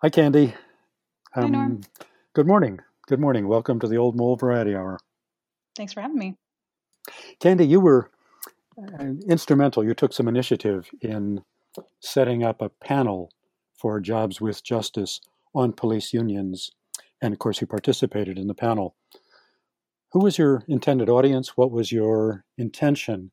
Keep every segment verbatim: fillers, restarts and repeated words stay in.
Hi, Candy. Hi, Um, Norm. Good morning. Good morning. Welcome to the Old Mole Variety Hour. Thanks for having me. Candy, you were uh, instrumental. You took some initiative in setting up a panel for Jobs with Justice on police unions. And of course, you participated in the panel. Who was your intended audience? What was your intention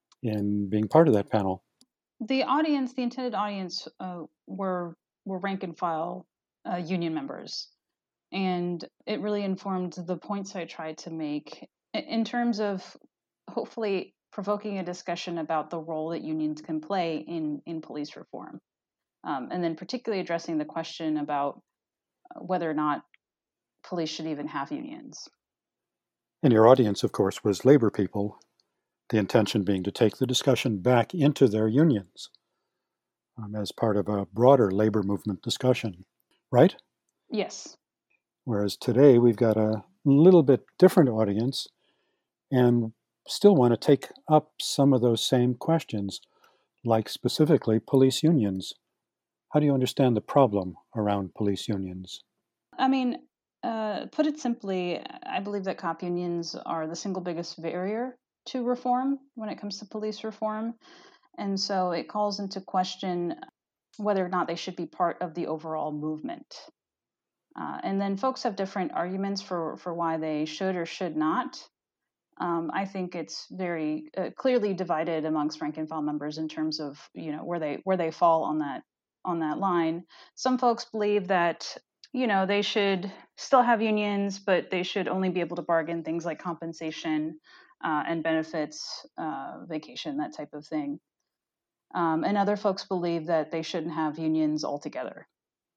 in being part of that panel? The audience, the intended audience, uh, were were rank and file uh, union members, and it really informed the points I tried to make i- in terms of hopefully provoking a discussion about the role that unions can play in in police reform, um, and then particularly addressing the question about uh, whether or not police should even have unions. And your audience, of course, was labor people, the intention being to take the discussion back into their unions um, as part of a broader labor movement discussion, right? Yes. Whereas today we've got a little bit different audience and still want to take up some of those same questions, like specifically police unions. How do you understand the problem around police unions? I mean, uh, put it simply, I believe that cop unions are the single biggest barrier to reform when it comes to police reform. And so it calls into question whether or not they should be part of the overall movement. Uh, and then folks have different arguments for, for why they should or should not. Um, I think it's very uh, clearly divided amongst rank and file members in terms of you know where they where they fall on that on that line. Some folks believe that you know they should still have unions, but they should only be able to bargain things like compensation uh, and benefits, uh, vacation, that type of thing. Um, and other folks believe that they shouldn't have unions altogether.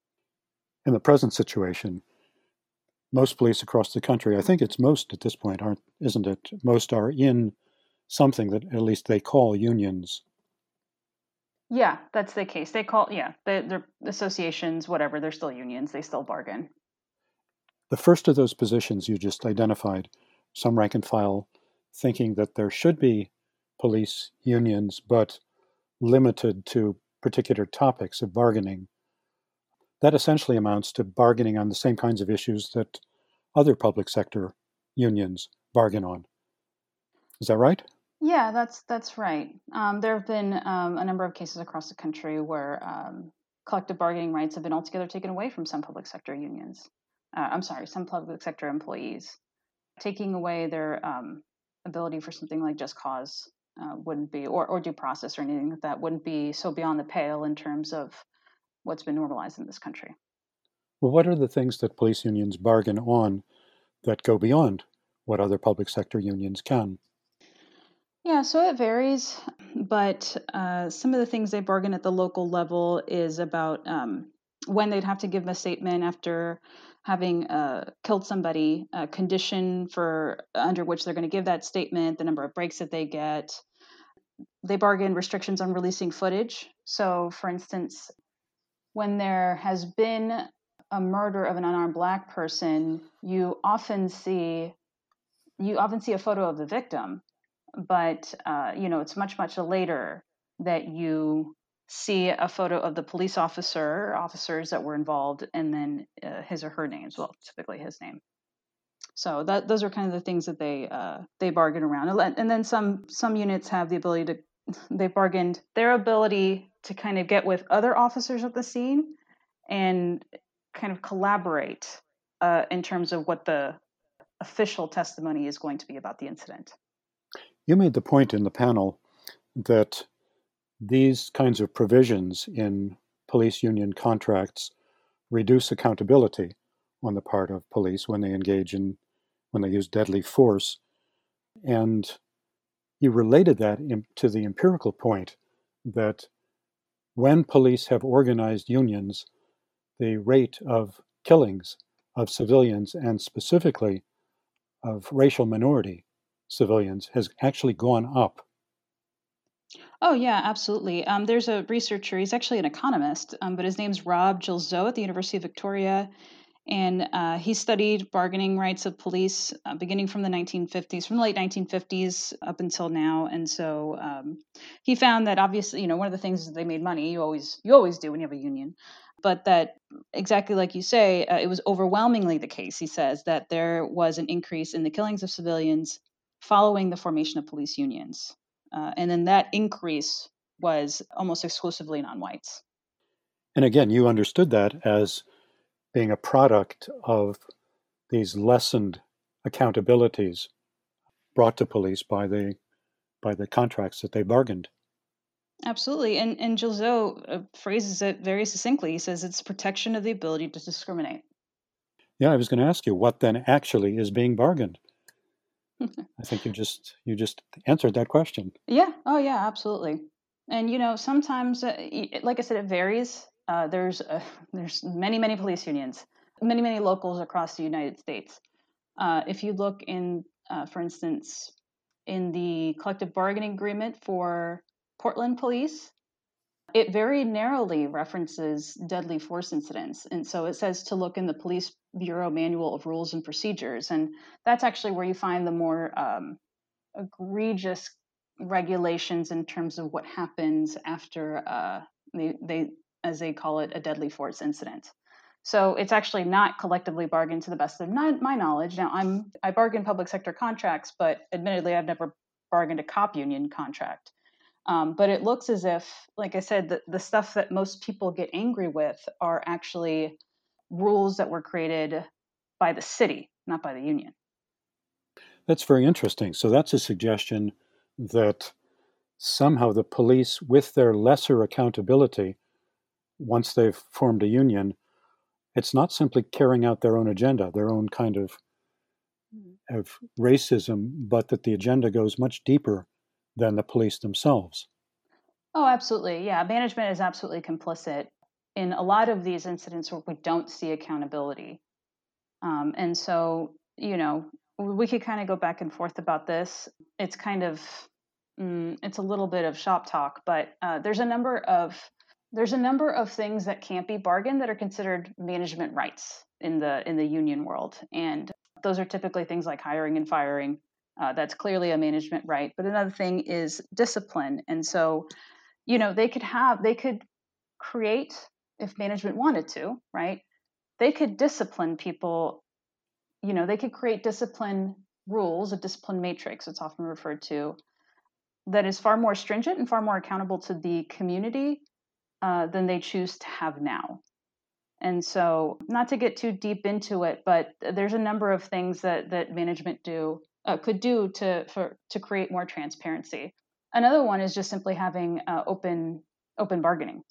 In the present situation, most police across the country, I think it's most at this point, aren't, isn't it? Most are in something that at least they call unions. Yeah, that's the case. They call yeah, they, they're associations, whatever. They're still unions. They still bargain. The first of those positions you just identified, some rank and file thinking that there should be police unions, but limited to particular topics of bargaining. That essentially amounts to bargaining on the same kinds of issues that other public sector unions bargain on. Is that right? Yeah, that's that's right. Um, there have been um, a number of cases across the country where um, collective bargaining rights have been altogether taken away from some public sector unions. Uh, I'm sorry, some public sector employees, taking away their um, ability for something like just cause uh, wouldn't be, or, or due process or anything like that wouldn't be so beyond the pale in terms of what's been normalized in this country. Well, what are the things that police unions bargain on that go beyond what other public sector unions can? Yeah, so it varies, but uh, some of the things they bargain at the local level is about um, when they'd have to give a statement after having uh, killed somebody, a condition for under which they're going to give that statement, the number of breaks that they get. They bargain restrictions on releasing footage. So, for instance, when there has been a murder of an unarmed black person, you often see you often see a photo of the victim, but uh, you know it's much much later that you see a photo of the police officer or officers that were involved, and then uh, his or her names, well, typically his name. So that those are kind of the things that they uh, they bargain around. And then some some units have the ability to they bargained their ability to kind of get with other officers at the scene and kind of collaborate uh, in terms of what the official testimony is going to be about the incident. You made the point in the panel that these kinds of provisions in police union contracts reduce accountability on the part of police when they engage in, when they use deadly force. And you related that in, to the empirical point that when police have organized unions, the rate of killings of civilians and specifically of racial minority civilians has actually gone up. Oh yeah, absolutely. Um, there's a researcher. He's actually an economist, um, but his name's Rob Gilzoe at the University of Victoria, and uh, he studied bargaining rights of police uh, beginning from the nineteen fifties, from the late nineteen fifties up until now. And so um, he found that obviously, you know, one of the things is they made money. You always you always do when you have a union. but that exactly like you say, uh, it was overwhelmingly the case, he says, that there was an increase in the killings of civilians following the formation of police unions. Uh, and then that increase was almost exclusively non-whites. And again, you understood that as being a product of these lessened accountabilities brought to police by the by the contracts that they bargained. Absolutely. And, and Gilzeau uh, phrases it very succinctly. He says it's protection of the ability to discriminate. Yeah, I was going to ask you what then actually is being bargained. I think you just you just answered that question. Yeah. Oh, yeah, absolutely. And, you know, sometimes, uh, like I said, it varies. Uh, there's uh, there's many, many police unions, many, many locals across the United States. Uh, if you look in, uh, for instance, in the collective bargaining agreement for Portland Police, it very narrowly references deadly force incidents. And so it says to look in the Police Bureau Manual of Rules and Procedures. And that's actually where you find the more um, egregious regulations in terms of what happens after uh, they, they, as they call it, a deadly force incident. So it's actually not collectively bargained to the best of my knowledge. Now, I'm I bargain public sector contracts, but admittedly, I've never bargained a cop union contract. Um, but it looks as if, like I said, the, the stuff that most people get angry with are actually rules that were created by the city, not by the union. That's very interesting. So that's a suggestion that somehow the police, with their lesser accountability, once they've formed a union, it's not simply carrying out their own agenda, their own kind of, of racism, but that the agenda goes much deeper than the police themselves. Oh, absolutely. Yeah, management is absolutely complicit in a lot of these incidents where we don't see accountability. Um, and so, you know, we could kind of go back and forth about this. It's kind of, mm, it's a little bit of shop talk, but uh, there's a number of there's a number of things that can't be bargained that are considered management rights in the in the union world, and those are typically things like hiring and firing. Uh, that's clearly a management right. But another thing is discipline, and so, you know, they could have they could create, if management wanted to, right? They could discipline people. You know, they could create discipline rules, a discipline matrix, it's often referred to, that is far more stringent and far more accountable to the community uh, than they choose to have now. And so, not to get too deep into it, but there's a number of things that that management do uh, could do to for to create more transparency. Another one is just simply having uh, open open bargaining.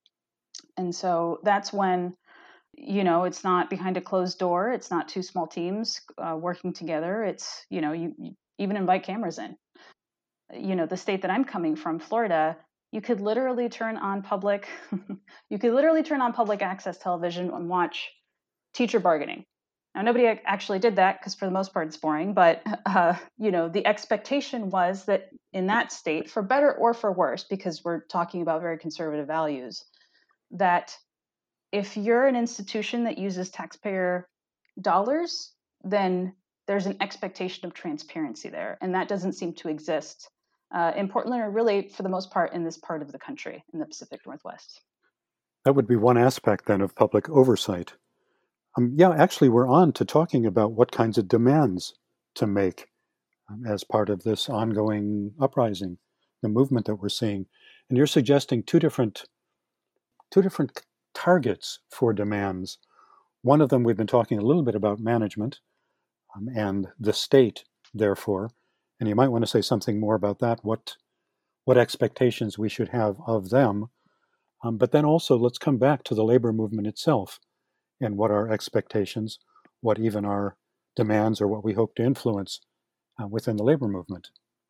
And so that's when, you know, it's not behind a closed door. It's not two small teams uh, working together. It's, you know, you, you even invite cameras in. You know, the state that I'm coming from, Florida, you could literally turn on public, you could literally turn on public access television and watch teacher bargaining. Now, nobody actually did that because for the most part it's boring, but, uh, you know, the expectation was that in that state, for better or for worse, because we're talking about very conservative values, that if you're an institution that uses taxpayer dollars, then there's an expectation of transparency there. And that doesn't seem to exist uh, in Portland, or really for the most part in this part of the country, in the Pacific Northwest. That would be one aspect then of public oversight. Um, yeah, actually, we're on to talking about what kinds of demands to make um, as part of this ongoing uprising, the movement that we're seeing. And you're suggesting two different, two different targets for demands. One of them, we've been talking a little bit about management um, and the state, therefore. And you might want to say something more about that, what, what expectations we should have of them. Um, but then also, let's come back to the labor movement itself and what our expectations, what even our demands, or what we hope to influence uh, within the labor movement.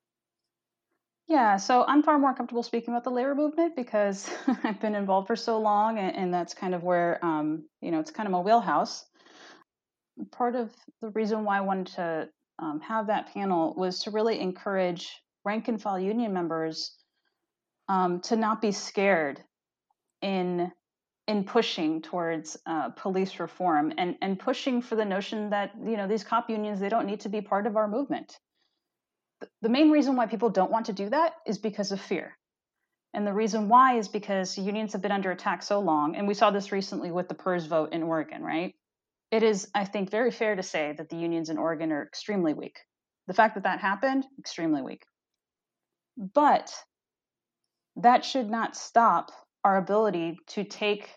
Yeah, so I'm far more comfortable speaking about the labor movement because I've been involved for so long, and, and that's kind of where, um, you know, it's kind of my wheelhouse. Part of the reason why I wanted to um, have that panel was to really encourage rank and file union members um, to not be scared in in pushing towards uh, police reform, and and pushing for the notion that, you know, these cop unions, they don't need to be part of our movement. The main reason why people don't want to do that is because of fear. And the reason why is because unions have been under attack so long, and we saw this recently with the PERS vote in Oregon, right? It is, I think, very fair to say that the unions in Oregon are extremely weak. The fact that that happened, extremely weak. But that should not stop our ability to take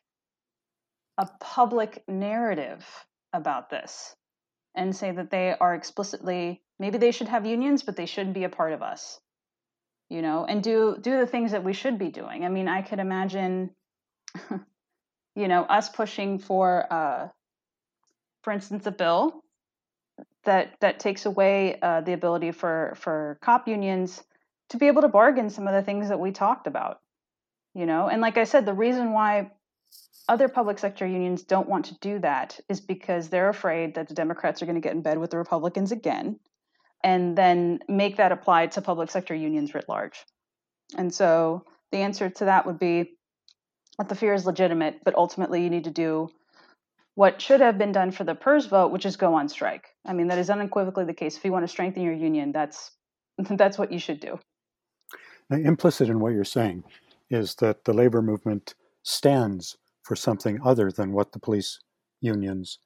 a public narrative about this and say that they are explicitly, maybe they should have unions, but they shouldn't be a part of us, you know, and do do the things that we should be doing. I mean, I could imagine, you know, us pushing for, uh, for instance, a bill that that takes away uh, the ability for for cop unions to be able to bargain some of the things that we talked about, you know. And like I said, the reason why other public sector unions don't want to do that is because they're afraid that the Democrats are going to get in bed with the Republicans again and then make that apply to public sector unions writ large. And so the answer to that would be that the fear is legitimate, but ultimately you need to do what should have been done for the PERS vote, which is go on strike. I mean, that is unequivocally the case. If you want to strengthen your union, that's that's what you should do. Now, implicit in what you're saying is that the labor movement stands for something other than what the police unions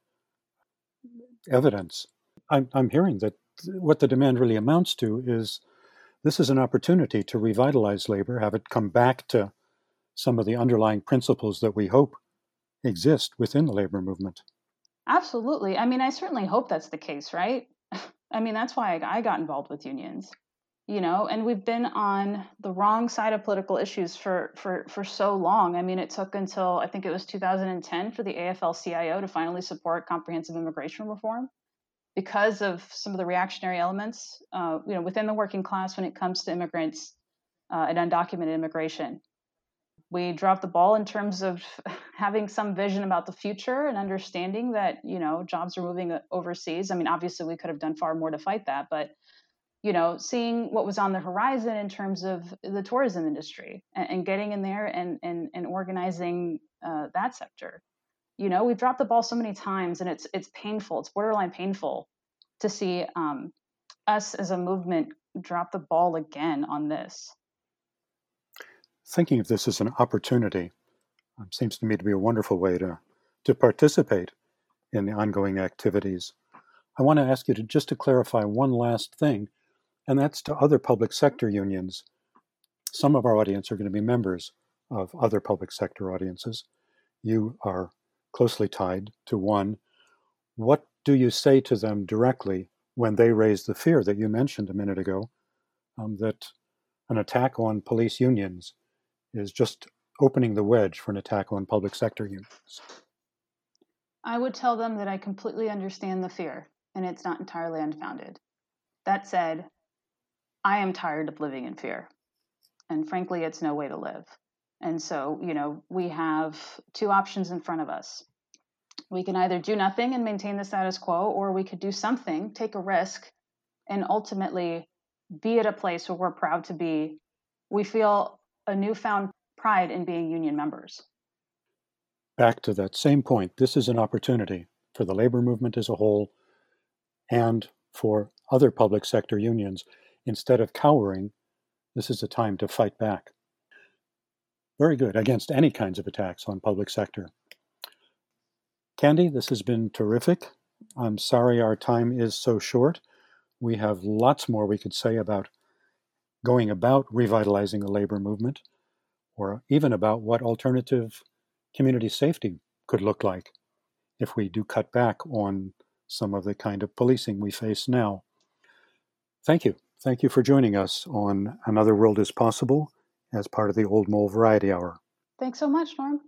evidence. I'm, I'm hearing that what the demand really amounts to is this is an opportunity to revitalize labor, have it come back to some of the underlying principles that we hope exist within the labor movement. Absolutely. I mean, I certainly hope that's the case, right? I mean, that's why I got involved with unions, you know, and we've been on the wrong side of political issues for, for, for so long. I mean, it took until I think it was two thousand ten for the A F L C I O to finally support comprehensive immigration reform because of some of the reactionary elements, uh, you know, within the working class when it comes to immigrants uh, and undocumented immigration. We dropped the ball in terms of having some vision about the future and understanding that, you know, jobs are moving overseas. I mean, obviously we could have done far more to fight that, but, you know, seeing what was on the horizon in terms of the tourism industry and, and getting in there and, and, and organizing uh, that sector. You know, we've dropped the ball so many times, and it's it's painful. It's borderline painful to see um, us as a movement drop the ball again on this. Thinking of this as an opportunity um, seems to me to be a wonderful way to, to participate in the ongoing activities. I want to ask you to just to clarify one last thing, and that's to other public sector unions. Some of our audience are going to be members of other public sector audiences. You are closely tied to one. What do you say to them directly when they raise the fear that you mentioned a minute ago, um, that an attack on police unions is just opening the wedge for an attack on public sector unions? I would tell them that I completely understand the fear, and it's not entirely unfounded. That said, I am tired of living in fear, and frankly, it's no way to live. And so, you know, we have two options in front of us. We can either do nothing and maintain the status quo, or we could do something, take a risk, and ultimately be at a place where we're proud to be. We feel a newfound pride in being union members. Back to that same point, this is an opportunity for the labor movement as a whole and for other public sector unions. Instead of cowering, this is a time to fight back. Very good, against any kinds of attacks on public sector. Candy, this has been terrific. I'm sorry our time is so short. We have lots more we could say about going about revitalizing the labor movement, or even about what alternative community safety could look like if we do cut back on some of the kind of policing we face now. Thank you. Thank you for joining us on Another World is Possible as part of the Old Mole Variety Hour. Thanks so much, Norm.